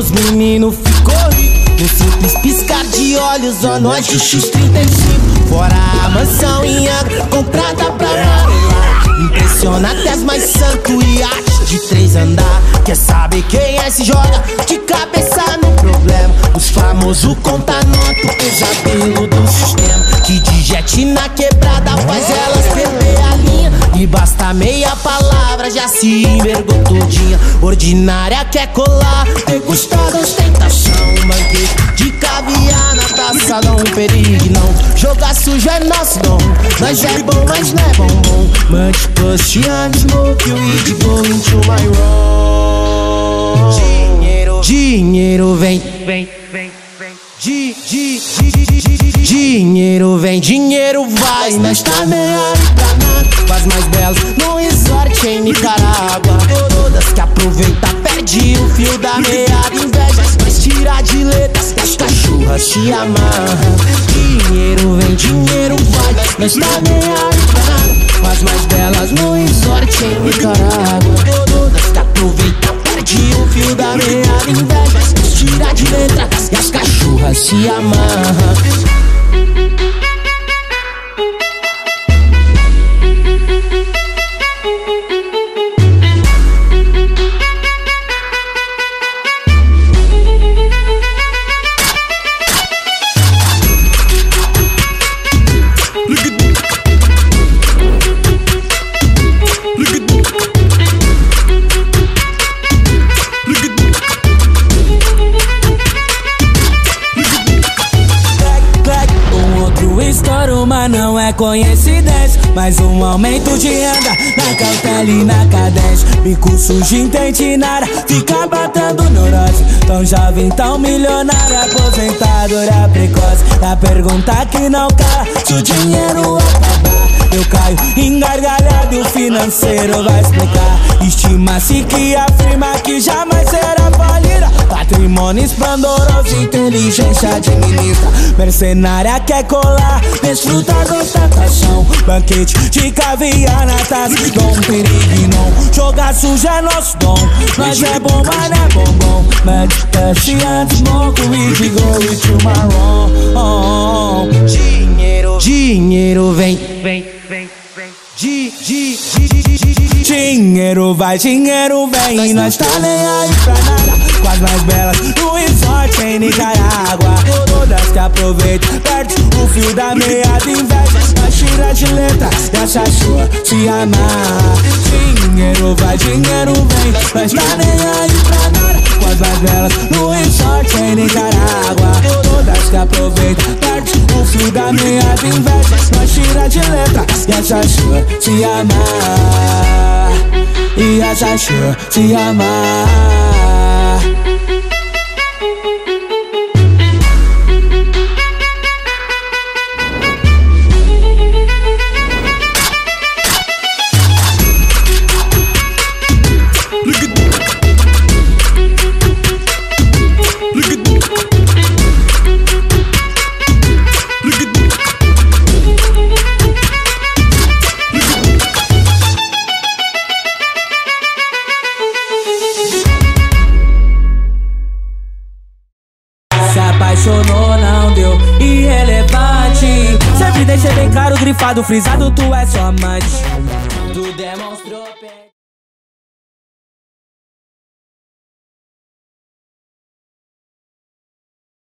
os meninos ficou rico no simples piscar de olhos, ó, nós de X35. Fora a mansão em Angra, comprada pra morar. Impressiona até as mais santo e arte de 3 andar. Quer saber quem é se joga de cabeça no problema? Os famosos conta nota, o pesadelo do sistema, que de jet na quebrada faz elas perder a linha. E basta meia palavra, já se envergou todinha. Ordinária quer colar, degustada ostentação. Banquete de caviar na taça, não perigo não. Jogar sujo é nosso dom, nós é bom, mas não é bombom. Munch, push and smoke, you eat, go into my room. Dinheiro vem, dinheiro vem, dinheiro vai. Nós tá nem aí pra nada, faz mais belas no resort em Nicarágua. Todas que aproveita perde o fio da meada. Inveja, mas tira de letras e as cachorras se amarram. Dinheiro vem, dinheiro vai. Nós tá nem aí pra nada, faz mais belas no resort em Nicarágua. Todas que aproveita perde o fio da meada. Inveja, mas tira de letras e as cachorras se amarram. Mas não é coincidência, mais um aumento de renda na cautela e na cadência. Bico sujo, intente nada, fica batendo neurose. Tão jovem, tão milionária, aposentadora precoce. A pergunta que não cala, se o dinheiro acabar, eu caio engargalhado e o financeiro vai explicar. Estima-se que afirma que jamais será falida. Patrimônio esplendoroso, inteligência administra. Mercenária quer colar, desfruta da ostentação. Banquete de caviar na taça, dom, perigo não. Jogar sujo é nosso dom, nós é bom, mas não é bombom. Push and smoke, we go into my room. Dinheiro vem, dinheiro vai, dinheiro vem. Nós tá nem aí pra nada, com as mais belas no resort em Nicarágua. Todas que aproveitam, perde o fio da meada. Inveja, nós tira de letra e a chachua se amar. Dinheiro vai, dinheiro vem. Nós tá nem aí pra nada, com as mais belas no resort em Nicarágua. Todas que aproveitam, perde o fio da meada. Inveja, nós tira de letra e a chachua se amar. E a chachua se amar. Apaixonou, não deu, irrelevante. Sempre deixei bem claro, grifado, frisado, tu é só amante. Tu demonstrou